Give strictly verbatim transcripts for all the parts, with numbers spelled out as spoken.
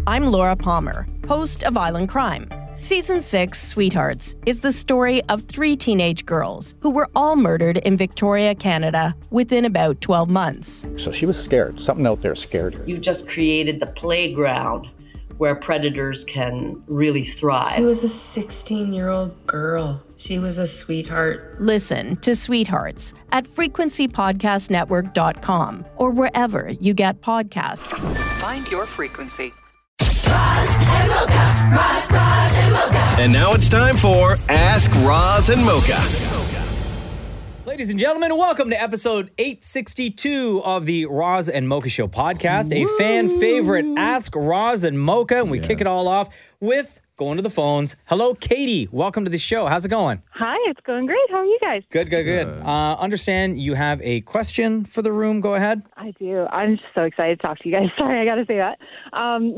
I'm Laura Palmer, host of Island Crime. Season six, Sweethearts, is the story of three teenage girls who were all murdered in Victoria, Canada, within about twelve months. So she was scared. Something out there scared her. You've just created the playground where predators can really thrive. She was a sixteen-year-old girl. She was a sweetheart. Listen to Sweethearts at frequency podcast network dot com or wherever you get podcasts. Find your frequency. Roz and Mocha. Roz, Roz and Mocha. And now it's time for Ask Roz and Mocha. Ladies and gentlemen, welcome to episode eight sixty-two of the Roz and Mocha Show podcast, a Woo. fan favorite Ask Roz and Mocha, and we Yes. kick it all off with going to the phones. Hello, Katie. Welcome to the show. How's it going? Hi, it's going great. How are you guys? Good, good, good. Uh, understand you have a question for the room. Go ahead. I do. I'm just so excited to talk to you guys. Sorry, I got to say that. Um,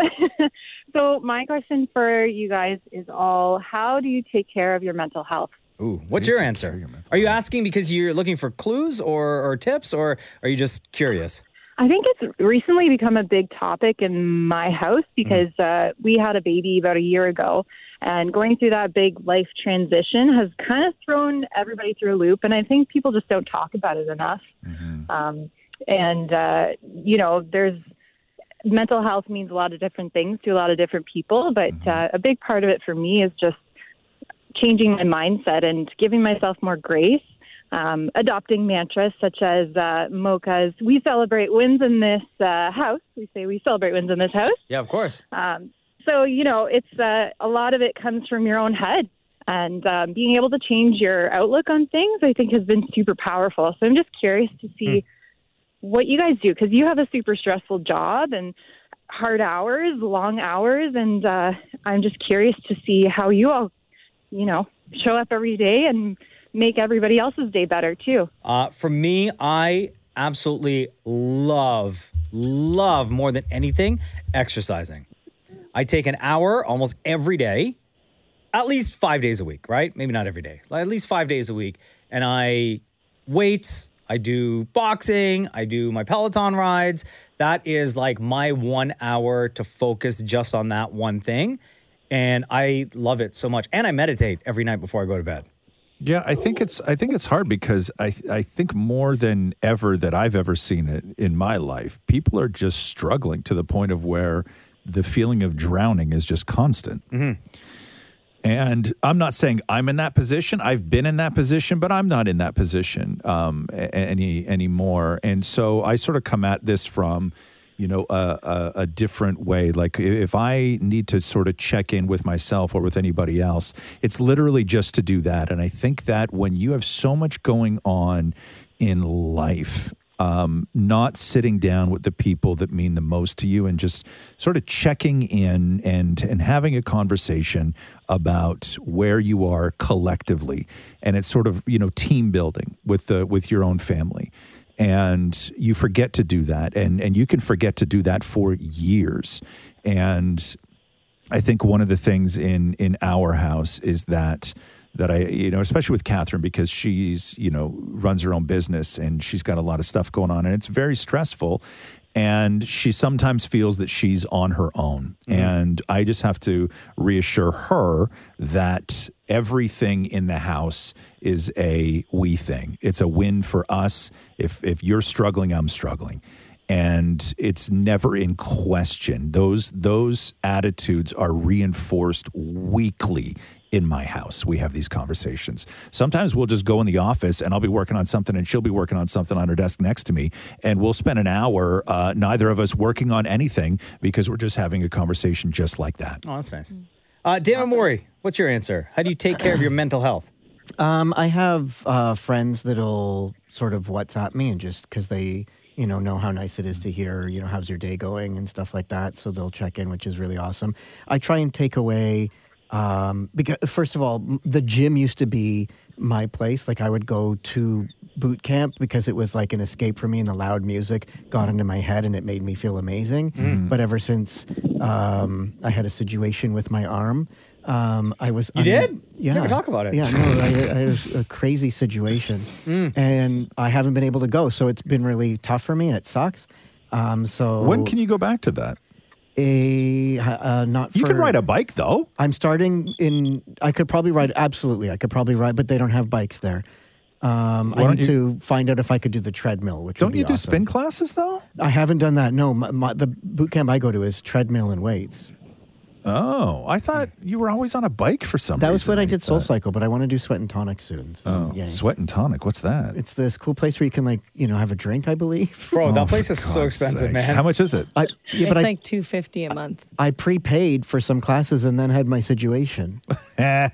so my question for you guys is all, how do you take care of your mental health? Ooh, what's your answer? Are you asking because you're looking for clues or, or tips, or are you just curious? I think it's recently become a big topic in my house because uh, we had a baby about a year ago, and going through that big life transition has kind of thrown everybody through a loop, and I think people just don't talk about it enough. Mm-hmm. Um, and, uh, you know, there's mental health means a lot of different things to a lot of different people, but mm-hmm. uh, a big part of it for me is just changing my mindset and giving myself more grace. Um, adopting mantras such as uh, Mocha's, we celebrate wins in this uh, house. We say we celebrate wins in this house. Yeah, of course. Um, so, you know, it's uh, a lot of it comes from your own head. And um, being able to change your outlook on things, I think, has been super powerful. So I'm just curious to see mm. what you guys do, because you have a super stressful job and hard hours, long hours. And uh, I'm just curious to see how you all, you know, show up every day and make everybody else's day better too. Uh, for me, I absolutely love, love more than anything, exercising. I take an hour almost every day, at least five days a week, right? Maybe not every day, at least five days a week. And I weights, I do boxing, I do my Peloton rides. That is like my one hour to focus just on that one thing. And I love it so much. And I meditate every night before I go to bed. Yeah, I think it's I think it's hard because I I think more than ever that I've ever seen it in my life, people are just struggling to the point of where the feeling of drowning is just constant. Mm-hmm. And I'm not saying I'm in that position. I've been in that position, but I'm not in that position um, any anymore. And so I sort of come at this from, you know, a, a, a different way. Like if I need to sort of check in with myself or with anybody else, it's literally just to do that. And I think that when you have so much going on in life, um, not sitting down with the people that mean the most to you and just sort of checking in and, and having a conversation about where you are collectively. And it's sort of, you know, team building with the, with your own family. And you forget to do that. And, and you can forget to do that for years. And I think one of the things in, in our house is that, that I, you know, especially with Catherine, because she's, you know, runs her own business and she's got a lot of stuff going on and it's very stressful. And she sometimes feels that she's on her own. Mm-hmm. And I just have to reassure her that everything in the house is a we thing. It's a win for us. If if you're struggling, I'm struggling. And it's never in question. Those those attitudes are reinforced weekly in my house. We have these conversations. Sometimes we'll just go in the office and I'll be working on something and she'll be working on something on her desk next to me. And we'll spend an hour, uh, neither of us working on anything because we're just having a conversation just like that. Oh, that's nice. Uh, David Morey, what's your answer? How do you take care of your mental health? Um, I have uh, friends that'll sort of WhatsApp me and just because they, you know, know how nice it is to hear, you know, how's your day going and stuff like that. So they'll check in, which is really awesome. I try and take away, um, because first of all, the gym used to be my place. Like I would go to boot camp because it was like an escape for me, and the loud music got into my head and it made me feel amazing. Mm. But ever since um, I had a situation with my arm, Um, I was. You un- did? Yeah. Never talk about it. Yeah, no, I, I had a, a crazy situation, mm. and I haven't been able to go. So it's been really tough for me, and it sucks. Um, so when can you go back to that? A uh, not. For, You can ride a bike though. I'm starting in. I could probably ride. Absolutely, I could probably ride, but they don't have bikes there. Um, Why I don't need you- to find out if I could do the treadmill. Which Don't would be you do awesome. spin classes though? I haven't done that. No, my, my, the boot camp I go to is treadmill and weights. Oh, I thought you were always on a bike for some That was reason. when I did Soul thought- Cycle, but I want to do Sweat and Tonic soon. So, Oh, yay. Sweat and Tonic. What's that? It's this cool place where you can like you know have a drink, I believe. Bro, that Oh, place for is so God's expensive, sake. man. How much is it? I, yeah, it's but I, like two fifty a month. I prepaid for some classes and then had my situation. Uh,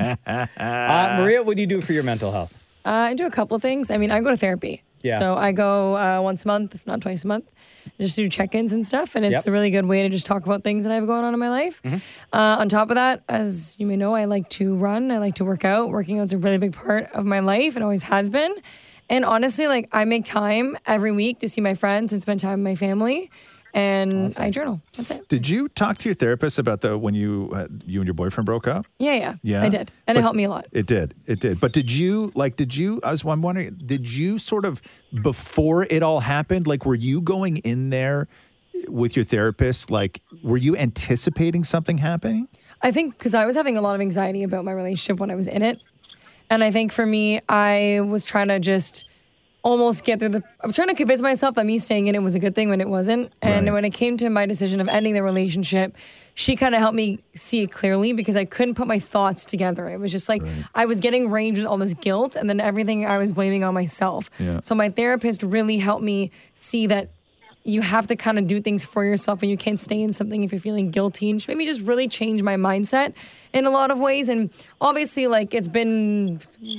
Maria, what do you do for your mental health? Uh, I do a couple of things. I mean, I go to therapy. Yeah. So I go uh, once a month, if not twice a month, just do check-ins and stuff. And it's Yep. a really good way to just talk about things that I have going on in my life. Mm-hmm. Uh, on top of that, as you may know, I like to run. I like to work out. Working out is a really big part of my life and always has been. And honestly, like I make time every week to see my friends and spend time with my family. And I journal. That's it. Did you talk to your therapist about the when you uh, you and your boyfriend broke up? Yeah, yeah. Yeah, I did. And But it helped me a lot. It did. It did. But did you like? Did you? I was. I'm wondering. Did you sort of before it all happened? Like, were you going in there with your therapist? Like, were you anticipating something happening? I think because I was having a lot of anxiety about my relationship when I was in it. And I think for me, I was trying to just almost get through the. I'm trying to convince myself that me staying in it was a good thing when it wasn't. And Right. when it came to my decision of ending the relationship, she kind of helped me see it clearly because I couldn't put my thoughts together. It was just like I was getting ranged with all this guilt and then everything I was blaming on myself. Yeah. So my therapist really helped me see that you have to kind of do things for yourself and you can't stay in something if you're feeling guilty. And she made me just really change my mindset in a lot of ways. And obviously, like, it's been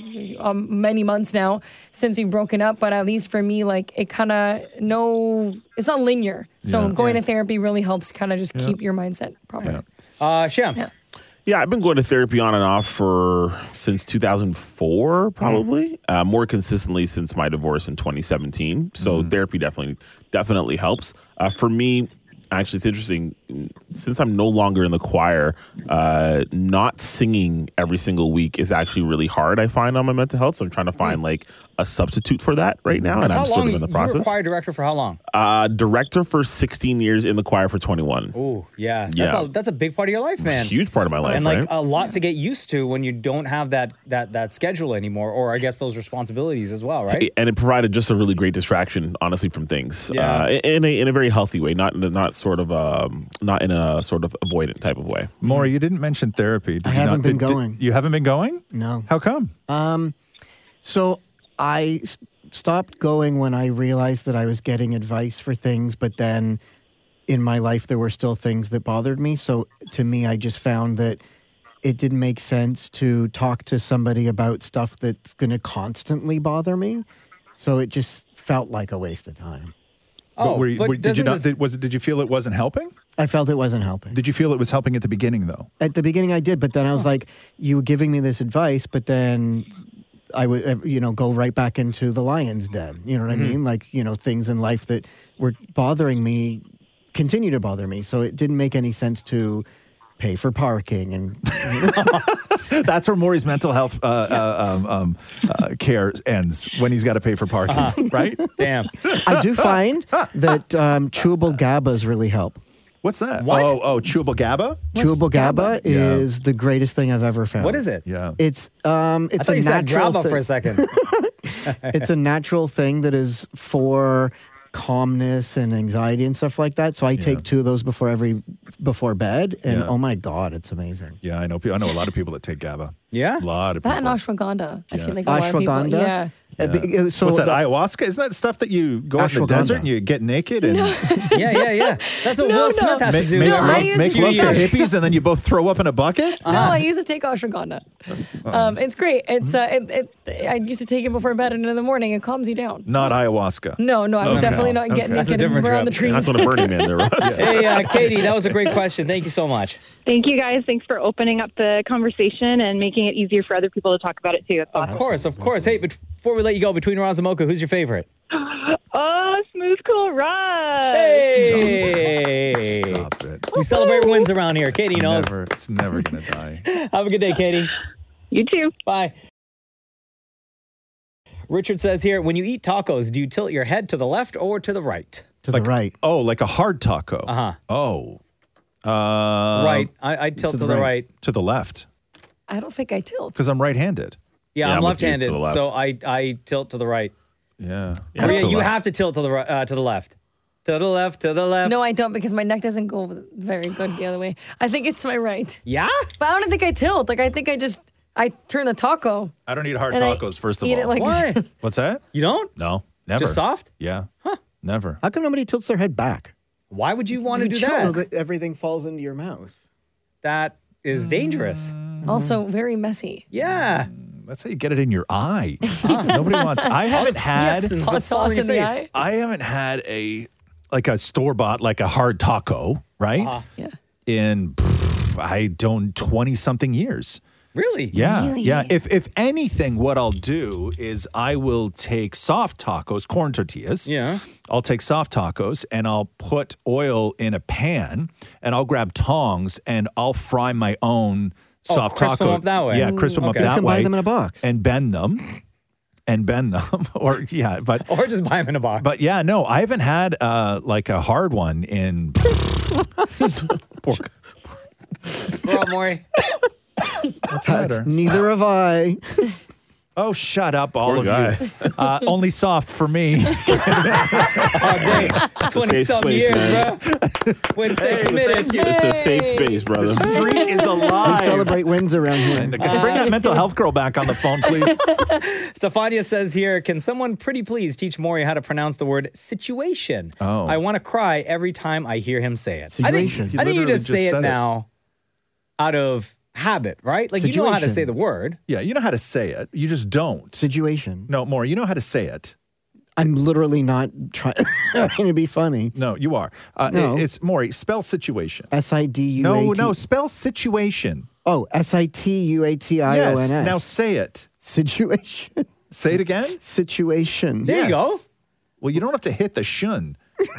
um, many months now since we've broken up, but at least for me, like, it kind of, no, it's not linear. So Yeah. going Yeah. to therapy really helps kind of just Yeah. keep your mindset proper. Uh, Shem. Yeah. Yeah, I've been going to therapy on and off for since two thousand four, probably. Uh, more consistently since my divorce in twenty seventeen. So therapy definitely definitely helps. Uh, for me, actually, it's interesting. Since I'm no longer in the choir, uh, not singing every single week is actually really hard. I find on my mental health. So I'm trying to find like a substitute for that right now, and how I'm sort long of in the you were process. choir director for how long? Uh, director for sixteen years, in the choir for twenty-one. Oh, yeah. That's, Yeah. A, that's a big part of your life, man. Huge part of my life, And like right? a lot to get used to when you don't have that that that schedule anymore, or I guess those responsibilities as well, right? And it provided just a really great distraction, honestly, from things. Yeah. Uh, in a in a very healthy way, not in a, not sort of um, not in a sort of avoidant type of way. Maury, you didn't mention therapy. Did I you haven't not- been did- did- going. you haven't been going? No. How come? Um, so I s- stopped going when I realized that I was getting advice for things, but then in my life there were still things that bothered me. So to me, I just found that it didn't make sense to talk to somebody about stuff that's going to constantly bother me. So it just felt like a waste of time. But were you- but were- did you doesn't not? the- Did, was it? Did you feel it wasn't helping? I felt it wasn't helping. Did you feel it was helping at the beginning though? At the beginning, I did, but then I was like, "You were giving me this advice," but then I would, uh, you know, go right back into the lion's den. You know what Mhm. I mean? Like, you know, things in life that were bothering me continue to bother me. So it didn't make any sense to pay for parking and. That's where Maury's mental health uh, uh, um, um, uh, care ends when he's got to pay for parking, Uh-huh. right? Damn. I do find that um, chewable GABAs really help. What's that? What? Oh, oh, chewable GABA. chewable GABA, Yeah. is the greatest thing I've ever found. What is it? Yeah. It's um, I it's thought a you said natural grabba thi- for a second. it's a natural thing that is for calmness and anxiety and stuff like that. So I take two of those before every before bed, and Yeah. oh my god, it's amazing. Yeah, I know. pe- I know a lot of people that take GABA. Yeah, a lot of That people. and ashwagandha. I Yeah. feel like a lot of people. Ashwagandha? Yeah. Uh, be- uh, so What's that? the- Ayahuasca? Isn't that stuff that you go out in the Ashwagandha. desert and you get naked and yeah, yeah, yeah. That's what No, Will no. Smith has make, to do. make No, I love, used make to love do to that. hippies and then you both throw up in a bucket? No, I used to take ashwagandha. Um, it's great. It's uh, it, it, I used to take it before bed and in the morning. It calms you down. Not ayahuasca. No, no, I was Okay. definitely not Okay. getting That's a naked and different around the trip. trees. That's what a Burning Man there was. Hey, uh, Katie, that was a great question. Thank you so much. Thank you guys. Thanks for opening up the conversation and making it easier for other people to talk about it too. That's Of awesome. course, of course. Hey, but before we let you go, between Roz and Mocha, who's your favorite? Oh, Smooth Cool Rush. Hey! Stop it. We celebrate wins around here. Katie It's knows. never, it's never going to die. Have a good day, Katie. You too. Bye. Richard says here, when you eat tacos, do you tilt your head to the left or to the right? to the right. Oh, like a hard taco. Uh-huh. Oh. Uh, Right. I, I tilt to, the, right. To the left. I don't think I tilt. Because I'm right-handed. Yeah, Yeah, I'm I'm with you, left-handed, to the left. so I I tilt to the right. Yeah. Oh, yeah, you have to tilt to the right, uh, to the left. To the left, to the left. No, I don't because my neck doesn't go very good the other way. I think it's to my right. Yeah? But I don't think I tilt. Like, I think I just, I turn the taco. I don't eat hard And I tacos, first of eat all. it like- Why? What's that? You don't? No, never. Just soft? Yeah. Huh. Never. How come nobody tilts their head back? Why would you want to do So that? that everything falls into your mouth. That is dangerous. Also very messy. Yeah. That's how you get it in your eye. Nobody wants. I haven't had. Yes, hot sauce in the eye. I haven't had a like a store bought like a hard taco, right? Uh-huh. Yeah. In pff, I don't twenty something years. Really? Yeah, Really? yeah. If if anything, what I'll do is I will take soft tacos, corn tortillas. Yeah. I'll take soft tacos and I'll put oil in a pan and I'll grab tongs and I'll fry my own Oh, soft crisp taco. them up that way. Yeah, crisp them Ooh, up okay. that You can way. buy them in a box. And bend them. And bend them. or yeah, but Or just buy them in a box. but yeah, no, I haven't had uh like a hard one in pork. Bro, Maury. What's the matter? Neither have I. Oh, shut up, all Poor of guy. you. Uh, only soft for me. All day. It's a twenty safe some space, years, man. bro. Wednesday committed. It's a safe space, brother. Streak is We alive. celebrate wins around here. Bring that mental health girl back on the phone, please. Stefania says here, can someone pretty please teach Maury how to pronounce the word situation? Oh. I want to cry every time I hear him say it. Situation. I think, He I think you literally just just say it said it. now out of habit, right? Like you know how to Situation. say the word. Yeah, you know how to say it. You just don't. Situation. No, more. You know how to say it. I'm literally not trying to be funny. No, you are. Uh, No. it- it's Maury. Spell situation. S I D U A T. No, no. Spell situation. Oh, S I T U A T I O N S. Yes. Now say it. Situation. Say it again. Situation. There you go. Yes. Well, you don't have to hit the shun.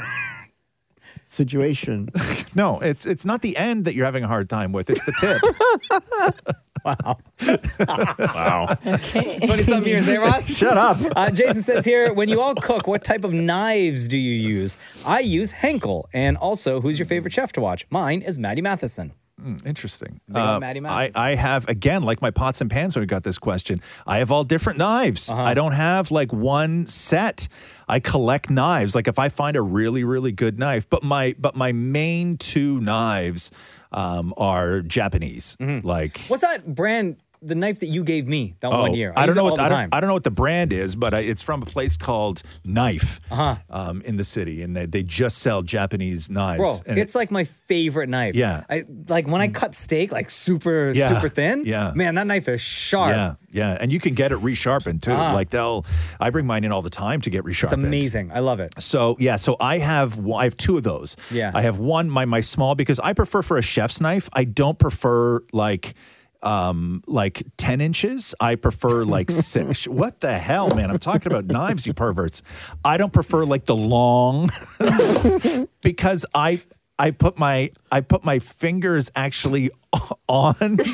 Situation. No, it's it's not the end that you're having a hard time with. It's the tip. Wow. Wow. twenty-some years, eh, Ross? Shut up. Uh, Jason says here, when you all cook, what type of knives do you use? I use Henkel. And also, who's your favorite chef to watch? Mine is Maddie Matheson. Mm, interesting. Big old Maddie I, Matheson. I have, again, like my pots and pans when we got this question, I have all different knives. Uh-huh. I don't have like one set. I collect knives. Like if I find a really, really good knife, but my but my main two knives um, are Japanese. Mm-hmm. Like What's that brand, the knife that you gave me that Oh, one year? I, use don't know it what all I the don't, time. I don't know what the brand is, but I, it's from a place called Knife Uh-huh. um, in the city, and they, they just sell Japanese knives. Bro, and it's like my favorite knife. Yeah. I like when I cut steak, like super, Yeah. super thin. Yeah. Man, that knife is sharp. Yeah, yeah, and you can get it resharpened too. Ah. Like they'll, I bring mine in all the time to get resharpened. It's amazing. I love it. So yeah, so I have one- I have two of those. Yeah. I have one my my small because I prefer for a chef's knife. I don't prefer like um like ten inches. I prefer like six. What the hell, man? I'm talking about knives, you perverts. I don't prefer like the long because I I put my I put my fingers actually on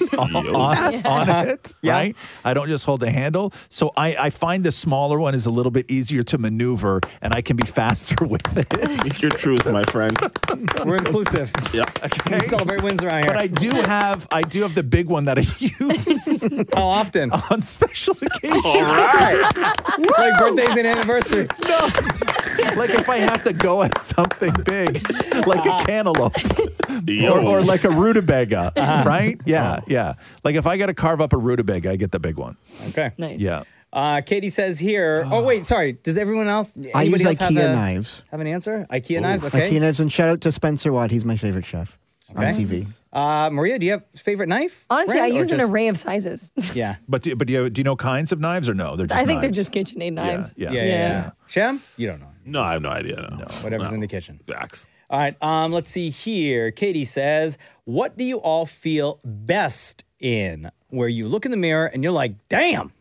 on, on it, Yeah. right? I don't just hold the handle. So I, I find the smaller one is a little bit easier to maneuver and I can be faster with it. Speak your truth, my friend. We're inclusive. Yeah. We celebrate wins around here. But I do have I do have the big one that I use How often? on special occasions. All right. Like birthdays and anniversaries. No. Like if I have to go at something big, like a cantaloupe Yo. or, or like a rutabaga, Uh-huh. right? Yeah, yeah. Like if I got to carve up a rutabaga, I get the big one. Okay. Nice. Yeah. Uh, Katie says here. Oh wait, sorry. Does everyone else? I use anybody else have IKEA a- knives. Have an answer? IKEA knives. Okay. IKEA knives, and shout out to Spencer Watt. He's my favorite chef Okay. on T V. Uh, Maria, do you have a favorite knife? Honestly, brand, I or use an just- array of sizes. Yeah. But do, but do you, do you know kinds of knives or no? They're just I think they're knives. just KitchenAid knives. Yeah, Yeah. yeah. Yeah. Yeah. yeah. Shem, you don't know. No, I have no idea. No. Whatever's No. in the kitchen. Facts. All right. Um, let's see here. Katie says, "What do you all feel best in? Where you look in the mirror and you're like, damn,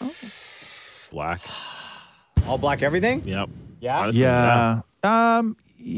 Black. all black everything." Yep. Yeah? Honestly, Yeah. Um.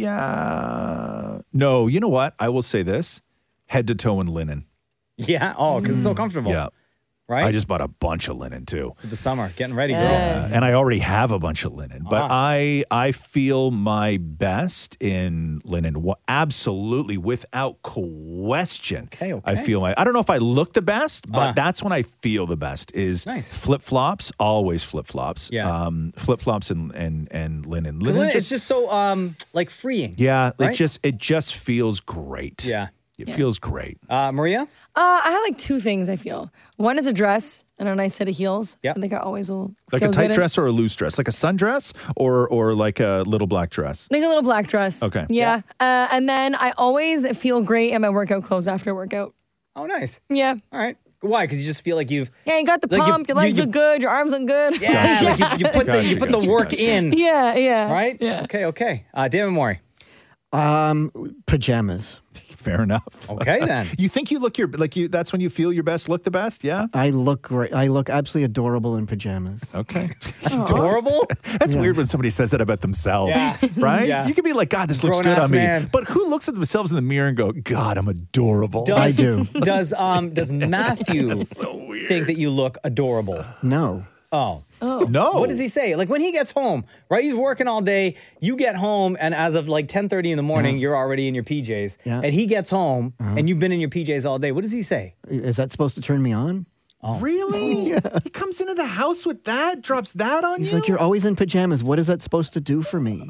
Yeah. No. You know what? I will say this: head to toe in linen. Yeah. Oh, because it's so comfortable. Yeah. right? I just bought a bunch of linen too. For the summer, getting ready, girl. Yeah, and I already have a bunch of linen, but Ah. I I feel my best in linen. Wa- Absolutely, without question. Okay, okay. I feel my. I don't know if I look the best, but Ah. that's when I feel the best. Is Nice. flip flops, always flip flops. Yeah. um, flip flops and and and linen. 'Cause linen is just so um like freeing. yeah, right? it just it just feels great. Yeah. It feels great. Uh, Maria? Uh, I have like two things I feel. One is a dress and a nice set of heels. Yep. I think I always will Like feel a tight good in- dress or a loose dress? Like a sundress or or like a little black dress? Like a little black dress. Okay. Yeah. Uh, and then I always feel great in my workout clothes after workout. Oh, nice. Yeah. All right. Why? Because you just feel like you've Yeah, you got the Like you- pump, your you- legs you- look good, your arms look good. yeah, like you, you put the you Gotcha, put the gotcha, work gotcha. in. Yeah, yeah. Right? Yeah. Okay, okay. Uh, David Mori. Um, pajamas. Fair enough. Okay, then. You think you look your like you? That's when you feel your best, look the best. Yeah. I look great. I look absolutely adorable in pajamas. Okay. Adorable? That's Yeah. weird when somebody says that about themselves, Yeah. right? Yeah. You can be like, God, this looks good Grown-ass on me. man. But who looks at themselves in the mirror and go, God, I'm adorable? Does, I do. Does um does Matthew think that you look adorable? No. Oh. Oh. No. What does he say? Like when he gets home, right? He's working all day. You get home, and as of like ten thirty in the morning, you're already in your P Js. Yeah. And he gets home, and you've been in your P Js all day. What does he say? Is that supposed to turn me on? Really? He comes into the house with that, drops that on He's you? like, you're always in pajamas. What is that supposed to do for me?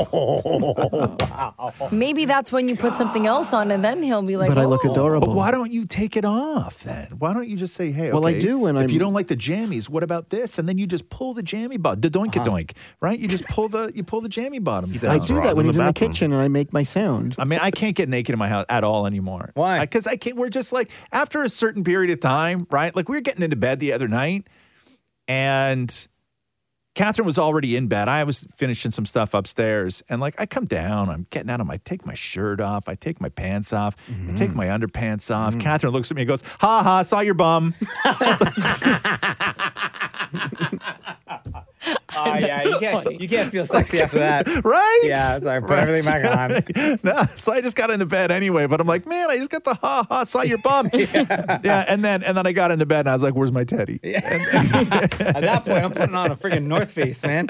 Maybe that's when you put something else on and then he'll be like, But I look "Oh." adorable. But why don't you take it off then? Why don't you just say, hey, Well, I okay, do when if I'm- you don't like the jammies, what about this? And then you just pull the jammy bottom, the doink a doink, right? You just pull the you pull the jammy bottoms down. I do that when in he's the in the bathroom. kitchen and I make my sound. I mean, I can't get naked in my house at all anymore. Why? Because I can't. We're just like after a certain period of time, right? Like we were getting into bed the other night, and Catherine was already in bed. I was finishing some stuff upstairs, and like I come down, I'm getting out of my, I take my shirt off, I take my pants off, I take my underpants off. Catherine looks at me and goes, "Ha ha, saw your bum." Oh, yeah, you can't, you can't feel sexy after that. Right? Yeah, sorry, put Right. everything back on. No, so I just got into bed anyway, but I'm like, man, I just got the ha ha, saw your bum. yeah. and then and then I got into bed and I was like, where's my teddy? At that point, I'm putting on a friggin' North Face, man.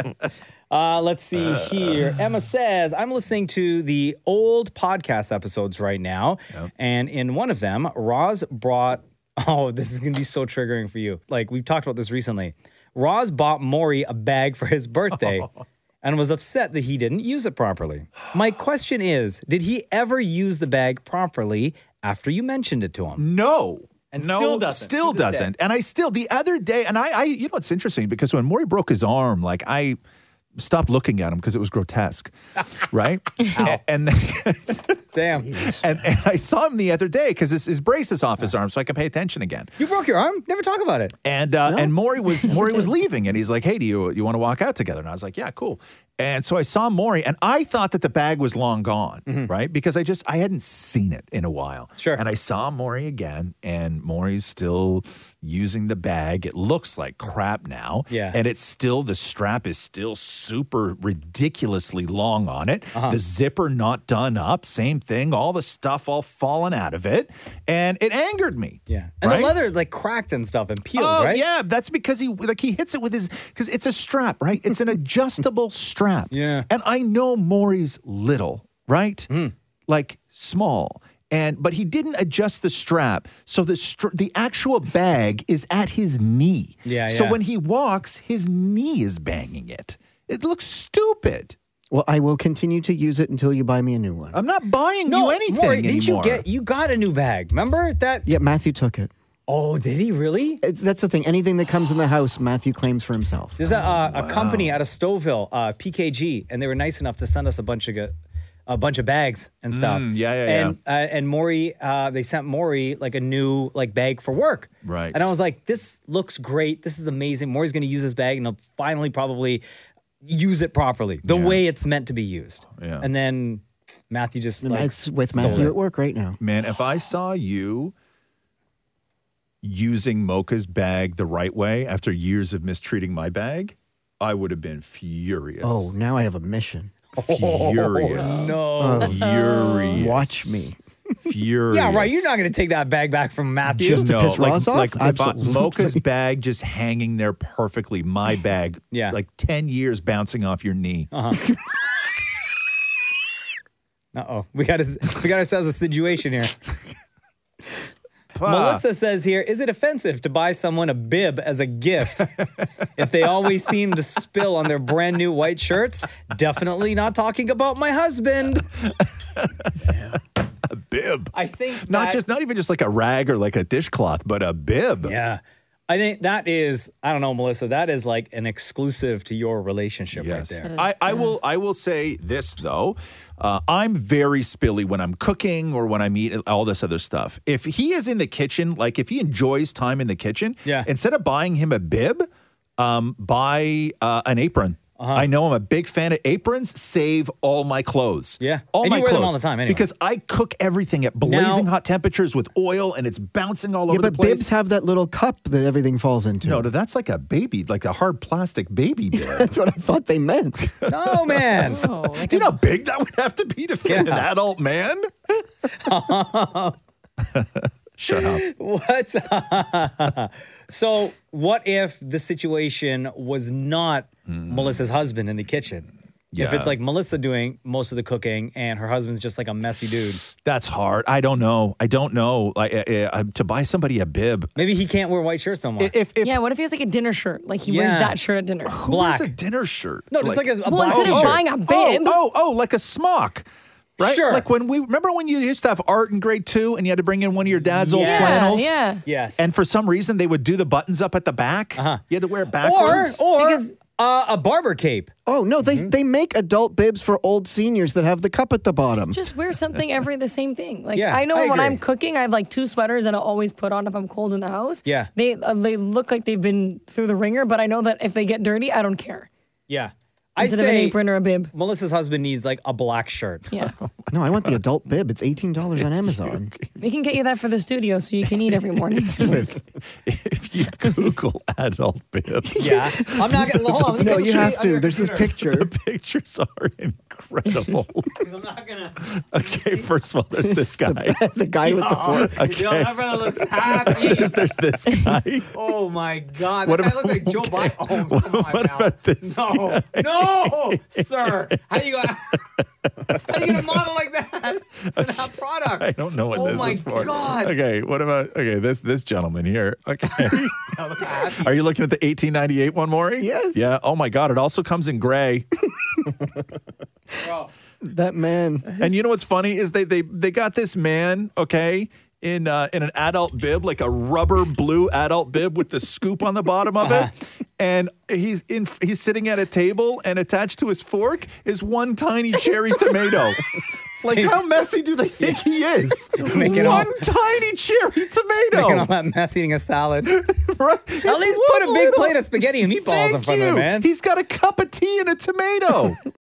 Uh, let's see here. Emma says, I'm listening to the old podcast episodes right now. And in one of them, Roz brought, oh, this is going to be so triggering for you. Like, we've talked about this recently. Roz bought Maury a bag for his birthday and was upset that he didn't use it properly. My question is, did he ever use the bag properly after you mentioned it to him? No. And no, still doesn't, Still to this doesn't. day. And I still, the other day, and I, I, you know, it's interesting because when Maury broke his arm, like I stopped looking at him because it was grotesque, right? and, and then, Damn. and, and I saw him the other day because his, his brace is off his arm, so I can pay attention again. You broke your arm? Never talk about it. And uh, and Maury was Maury was leaving, and he's like, "Hey, do you you want to walk out together?" And I was like, "Yeah, cool." And so I saw Maury, and I thought that the bag was long gone, right? Because I just I hadn't seen it in a while. Sure. And I saw Maury again, and Maury's still using the bag. It looks like crap now. Yeah. And it's still the strap is still super ridiculously long on it. Uh-huh. The zipper not done up. Same thing. All the stuff all fallen out of it, and it angered me. Yeah. And Right? the leather like cracked and stuff and peeled, Oh right? yeah, that's because he like he hits it with his because it's a strap, right? It's an adjustable strap. Yeah. And I know Maury's little, right? Hmm. Like small. And but he didn't adjust the strap, so the str- the actual bag is at his knee. Yeah, So yeah. when he walks, his knee is banging it. It looks stupid. Well, I will continue to use it until you buy me a new one. I'm not buying No, you anything Maury, didn't anymore. you get you got a new bag? Remember that? Yeah, Matthew took it. Oh, did he really? It's, that's the thing. Anything that comes in the house, Matthew claims for himself. There's a, uh, a company out of Stouffville, uh, P K G, and they were nice enough to send us a bunch of g- a bunch of bags and stuff. Mm, yeah, yeah, and, Uh, and Maury, uh, they sent Maury like a new like bag for work. Right. And I was like, this looks great. This is amazing. Maury's going to use this bag, and he'll finally probably use it properly, the Yeah. way it's meant to be used. Yeah. And then Matthew just like It's with stole Matthew it. at work right now. Man, if I saw you using Mocha's bag the right way after years of mistreating my bag, I would have been furious. Oh, now I have a mission. Furious. No. Furious. Watch me. Furious. Yeah, right. You're not going to take that bag back from Matthew. Just to piss Roz off? Like if I- Absolutely. Mocha's bag just hanging there perfectly. My bag, Yeah. like ten years bouncing off your knee. Uh-huh. Uh-oh. We got, a, we got ourselves a situation here. Melissa says here, is it offensive to buy someone a bib as a gift if they always seem to spill on their brand new white shirts? Definitely not talking about my husband. A bib. I think Not that- just, not even just like a rag or like a dishcloth, but a bib. Yeah. I think that is, I don't know, Melissa, that is like an exclusive to your relationship Yes. right there. I, I will I will say this though. Uh, I'm very spilly when I'm cooking or when I eat all this other stuff. If he is in the kitchen, like if he enjoys time in the kitchen, Yeah. instead of buying him a bib, um, buy uh, an apron. Uh-huh. I know I'm a big fan of aprons. Save all my clothes. Yeah. all And my you wear clothes them all the time anyway. because I cook everything at blazing hot temperatures with oil, and it's bouncing all Yeah, over the but place. bibs have that little cup that everything falls into. No, that's like a baby, like a hard plastic baby bib. That's what I thought they meant. No, man. Oh, like Do you know how big that would have to be to fit an Yeah. adult man? Shut up. What? So, what if the situation was not Melissa's husband in the kitchen? If Yeah. it's like Melissa doing most of the cooking and her husband's just like a messy dude. That's hard. I don't know. I don't know. Like uh, uh, to buy somebody a bib. Maybe he can't wear white shirts no more. If, if yeah, what if he has like a dinner shirt? Like he wears Yeah. that shirt at dinner. who black. wears a dinner shirt? No, just like a- a Well, black instead of t-shirt. buying a Oh, bib. oh, oh, like a smock. Right? Sure. Like when we remember when you used to have art in grade two and you had to bring in one of your dad's old Yeah, flannels. yeah. Yes. And for some reason they would do the buttons up at the back. Uh-huh. You had to wear it or backwards. or Because- uh, a barber cape. Oh no, they they make adult bibs for old seniors that have the cup at the bottom. Just wear something every the same thing. Like Yeah, I know I when agree. I'm cooking, I have like two sweaters that I always put on if I'm cold in the house. Yeah. They uh, they look like they've been through the ringer, but I know that if they get dirty, I don't care. Yeah. I'd Instead of an say apron or a bib. Melissa's husband needs like a black shirt. Yeah. No, I want the adult bib. It's eighteen dollars on Amazon. We can get you that for the studio so you can eat every morning. If you Google adult bib. Yeah. I'm not gonna hold on. let me No, get you the have sheet on to. your There's this computer. picture. The pictures are incredible. I'm not gonna. Okay, first of all, there's this guy. the guy with the fork. Okay. Yo, my brother looks happy. There's, there's this guy. Oh my God. What That guy about- looks like Joe Biden. Oh, come on what now. about this No, no, sir. How do you go? How do you get a model like that for that product? I don't know what oh this my is for. God. Okay, what about okay, this this gentleman here. Okay. Now look happy. Are you looking at the eighteen ninety-eight one, Maury? Yes. Yeah. Oh my God, it also comes in gray. Bro. That man. And you know what's funny is they they they got this man, okay, in uh, in an adult bib, like a rubber blue adult bib with the scoop on the bottom of it. And he's in he's sitting at a table, and attached to his fork is one tiny cherry tomato. Like, how messy do they think he is? making One all- tiny cherry tomato. Making all that mess eating a salad. Right? At least put a big plate of spaghetti and meatballs in Thank front of you. him, man. He's got a cup of tea and a tomato.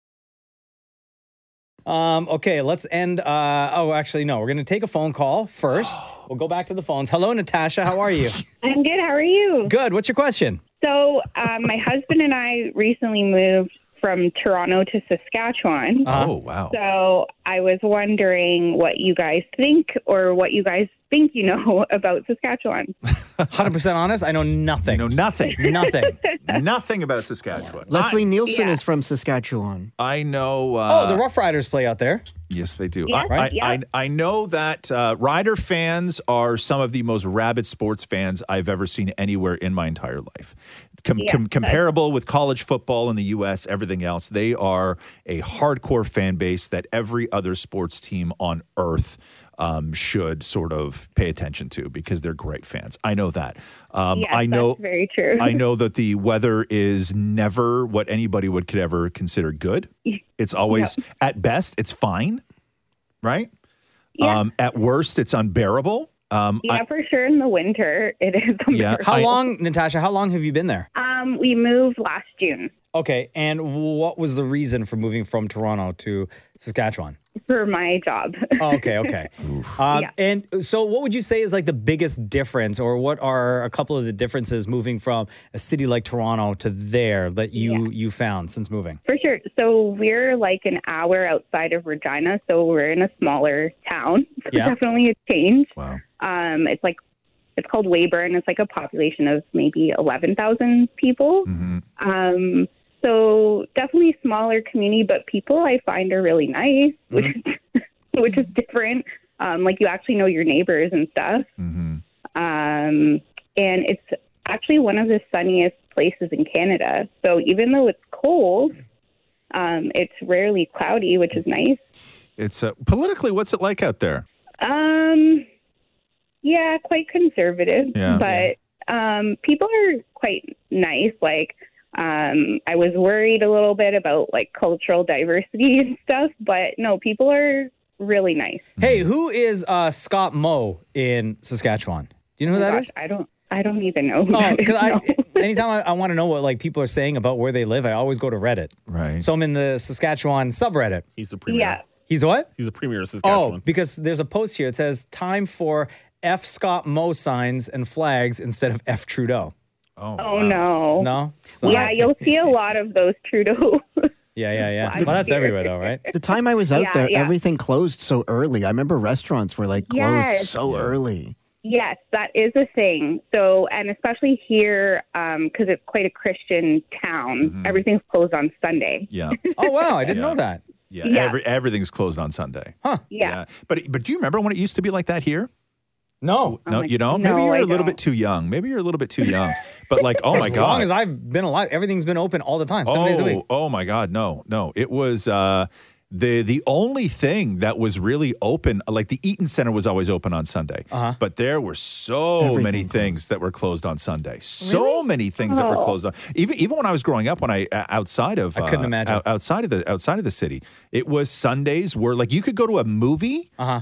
Um, okay, let's end. Uh, oh, actually, no. We're going to take a phone call first. We'll go back to the phones. Hello, Natasha. How are you? I'm good. How are you? Good. What's your question? So, um, my husband and I recently moved from Toronto to Saskatchewan. Uh-huh. Oh, wow. So, I was wondering what you guys think or what you guys think you know about Saskatchewan. one hundred percent honest, I know nothing. You know nothing. Nothing. Nothing about Saskatchewan. Leslie I, Nielsen Yeah. is from Saskatchewan. I know. Uh, Oh, the Rough Riders play out there. Yes, they do. Yeah, I, right. I, Yeah. I, I know that uh, Rider fans are some of the most rabid sports fans I've ever seen anywhere in my entire life. Com- Yeah, com- that's- comparable with college football in the U S, everything else, they are a hardcore fan base that every other sports team on earth um, should sort of pay attention to because they're great fans. I know that. Um, Yes, I know. that's very true. I know that the weather is never what anybody would could ever consider good. It's always, at best, it's fine, right? Yeah. Um, at worst, it's unbearable. Um, Yeah, I- for sure. In the winter, it is. Yeah. unbearable. How I- long, Natasha, how long have you been there? Um, we moved last June. Okay, and what was the reason for moving from Toronto to Saskatchewan? For my job. Oh, okay, okay. um, Yeah. And so, what would you say is like the biggest difference, or what are a couple of the differences moving from a city like Toronto to there that you you found since moving? For sure. So we're like an hour outside of Regina, so we're in a smaller town. Yeah. Definitely a change. Wow. Um, it's like it's called Weyburn. It's like a population of maybe eleven thousand people. Um, so definitely smaller community, but people I find are really nice, which which is different. Um, like you actually know your neighbors and stuff. Um, and it's actually one of the sunniest places in Canada. So even though it's cold, um, it's rarely cloudy, which is nice. It's uh, politically, what's it like out there? Um, yeah, quite conservative, Yeah. but um, people are quite nice. Like, um, I was worried a little bit about like cultural diversity and stuff, but no, people are really nice. Hey, who is uh, Scott Moe in Saskatchewan? Do you know who Oh my that gosh, is? I don't. I don't even know. Who Oh, that is, because I, no. anytime I, I want to know what like people are saying about where they live, I always go to Reddit. Right. So I'm in the Saskatchewan subreddit. He's the premier. Yeah. He's what? He's the premier of Saskatchewan. Oh, because there's a post here. It says time for F Scott Moe signs and flags instead of F Trudeau. Oh, Oh no. No? So- Yeah, you'll see a lot of those Trudeau. Yeah, yeah, yeah. Flags Well, that's here. everywhere though, right? The time I was out Yeah, there, yeah. everything closed so early. I remember restaurants were like closed Yes. so early. Yes, that is a thing. So, and especially here, because it's quite a Christian town, everything's closed on Sunday. Yeah. Oh, wow. I didn't Yeah. know that. Yeah. Yeah. Every, everything's closed on Sunday. Huh. Yeah. But but do you remember when it used to be like that here? No. No, Oh my- you don't? no, Maybe you're I a little don't. bit too young. Maybe you're a little bit too young. But like, oh For my as God. long as I've been alive, everything's been open all the time, seven oh, days a week. Oh my God, no, no. It was uh, the the only thing that was really open. Like the Eaton Center was always open on Sunday, Uh-huh. but there were so Everything many closed. things that were closed on Sunday. So many things that were Oh. closed on. Even even when I was growing up, when I uh, outside of I couldn't uh, imagine. out- outside of the outside of the city, it was Sundays were like you could go to a movie. Uh-huh.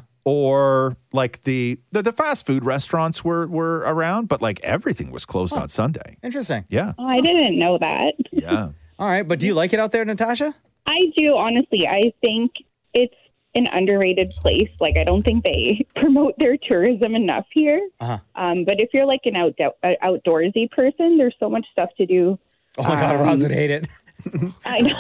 Or like the, the the fast food restaurants were were around, but like everything was closed on Sunday. Interesting. Yeah, Oh, I didn't know that. yeah. All right. But do you like it out there, Natasha? I do, honestly. I think it's an underrated place. Like, I don't think they promote their tourism enough here. Uh-huh. Um, but if you're like an out- uh, outdoorsy person, there's so much stuff to do. Oh my God, Um, Roz would hate it. I know.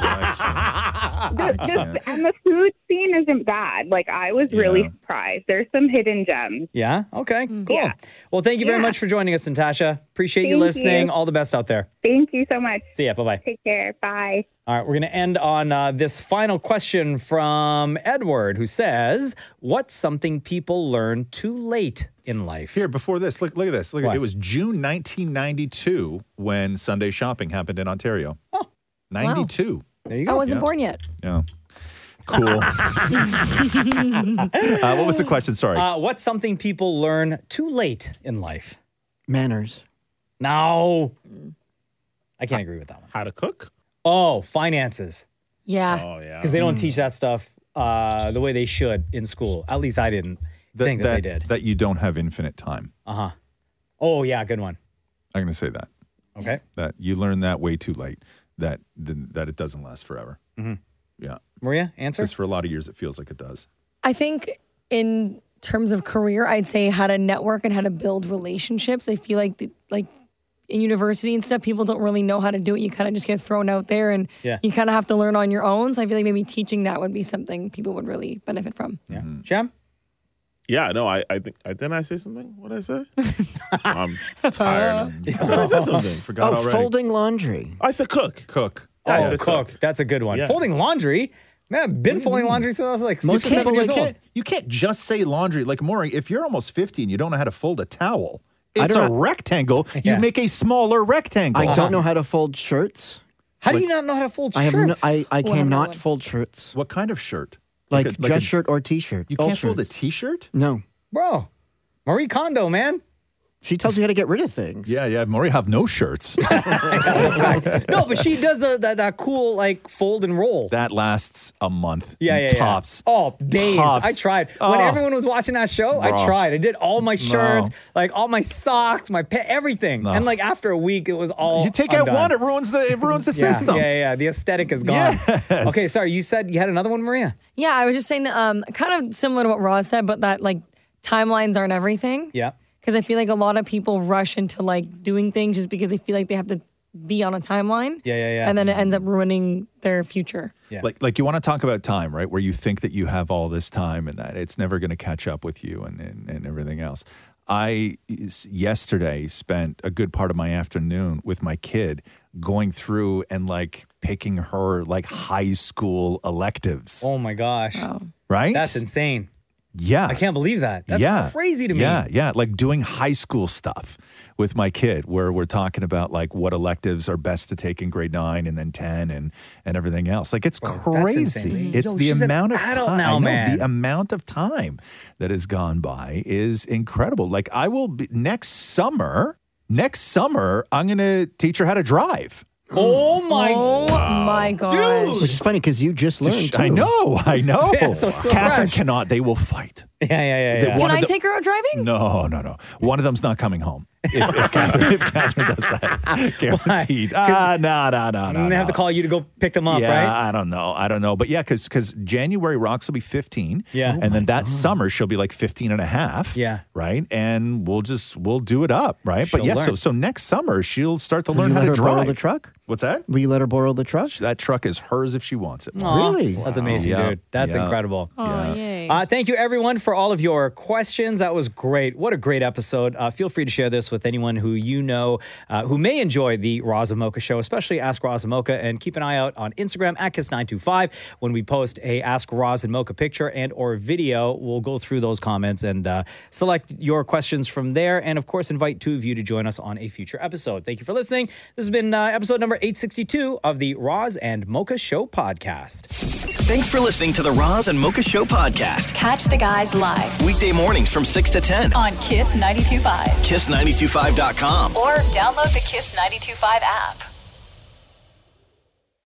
I The- can't. the- and the food scene isn't bad. Like, I was really Yeah. surprised. There's some hidden gems. Yeah. Okay. Cool. Yeah. Well, thank you very Yeah. much for joining us, Natasha. Appreciate you Thank listening. you. All the best out there. Thank you so much. See ya. Bye bye. Take care. Bye. All right, we're going to end on uh, this final question from Edward, who says, "What's something people learn too late in life?" Here, before this, look, look at this. Look, at What? it was June nineteen ninety-two when Sunday shopping happened in Ontario. Oh, ninety-two. There you I go. wasn't Yeah. born yet. Yeah. Cool. uh, what was the question? Sorry. Uh, what's something people learn too late in life? Manners. No, I can't agree with that one. How to cook? Oh, finances, Yeah. Oh, yeah. because they don't teach that stuff uh, the way they should in school. At least I didn't think that, they did. That you don't have infinite time. Uh huh. Oh yeah, good one. I'm going to say that. Okay. That you learn that way too late. That that it doesn't last forever. Mhm. Yeah. Maria, answer. Because for a lot of years, it feels like it does. I think in terms of career, I'd say how to network and how to build relationships. I feel like the, like in university and stuff, people don't really know how to do it. You kind of just get thrown out there and Yeah. you kind of have to learn on your own. So I feel like maybe teaching that would be something people would really benefit from. Yeah. Jam? Yeah, no, I, I think, I, didn't I say something? What did I say? I'm tired. Did I say something? Forgot Oh, already. folding laundry. I said cook. Cook. Yeah, I Oh, said cook. That's a good one. Yeah. Folding laundry. Man, I've been folding laundry since I was like Most six or seven people, years you old. can't, you can't just say laundry. Like, Maury, if you're almost fifty and you don't know how to fold a towel, I it's don't a know- rectangle. Yeah. You make a smaller rectangle. I don't know how to fold shirts. How do you not know how to fold I have shirts? no, I, I We'll have another cannot one. fold shirts. What kind of shirt? Like, a- a- dress shirt or t-shirt. You Both can't fold a shirts. t-shirt? No. Bro, Marie Kondo, man. She tells you how to get rid of things. Yeah, yeah. Maury have no shirts. No, but she does the, that that cool like fold and roll. That lasts a month. Yeah, yeah, Tops. yeah. Oh, days. Tops. I tried. Oh. When everyone was watching that show, I Bro. tried. I did all my shirts, No. like all my socks, my pet, everything. No. And like after a week, it was all You take out undone. one, it ruins the it ruins the yeah, system. Yeah, yeah, yeah. The aesthetic is gone. Yes. Okay, sorry. You said you had another one, Maria? Yeah, I was just saying that um, kind of similar to what Roz said, but that like timelines aren't everything. Yeah. Because I feel like a lot of people rush into like doing things just because they feel like they have to be on a timeline. Yeah, yeah, yeah. And then it ends up ruining their future. Yeah. Like, like you want to talk about time, right? Where you think that you have all this time and that it's never going to catch up with you and, and, and everything else. I s- yesterday spent a good part of my afternoon with my kid going through and like picking her like high school electives, Oh my gosh. right? That's insane. Yeah. I can't believe that. That's yeah. crazy to me. Yeah, yeah. Like doing high school stuff with my kid where we're talking about like what electives are best to take in grade nine and then ten and, and everything else. Like it's crazy. insane. It's Yo, the she's an amount of adult time. now, I know, man. the amount of time that has gone by is incredible. Like I will be next summer, next summer, I'm going to teach her how to drive. Oh my Oh my gosh. Which is funny because you just learned. I too. know, I know. Yeah, so- so Catherine fresh. cannot. They will fight. Yeah, yeah, yeah. They- yeah. one Can of I the- take her out driving? No, no, no. One of them's not coming home. If, if, Catherine, if Catherine does that, guaranteed. Ah, no, no, no, I'm no. gonna have to call you to go pick them up, yeah, right? I don't know. I don't know. But yeah, because because January Rocks will be fifteen. Yeah. And then that summer she'll be like fifteen and a half. Yeah. Right. And we'll just, we'll do it up. Right. but She'll yeah, so learn. so next summer she'll start to Will learn you how let to her drive. borrow the truck? What's that? Will you let her borrow the truck? That truck is hers if she wants it. Aw, Really? That's amazing, Yeah. dude. That's Yeah. incredible. Oh, yay. Uh, thank you, everyone, for all of your questions. That was great. What a great episode. Uh, feel free to share this with anyone who you know uh, who may enjoy the Roz and Mocha show, especially Ask Roz and Mocha. And keep an eye out on Instagram at Kiss nine two five when we post a Ask Roz and Mocha picture and or video. We'll go through those comments and uh, select your questions from there. And, of course, invite two of you to join us on a future episode. Thank you for listening. This has been uh, episode number eight sixty-two of the Roz and Mocha Show podcast. Thanks for listening to the Roz and Mocha Show podcast. Catch the guys live Weekday mornings from six to ten. on Kiss ninety-two point five Kiss nine two five dot com. or download the Kiss ninety-two point five app.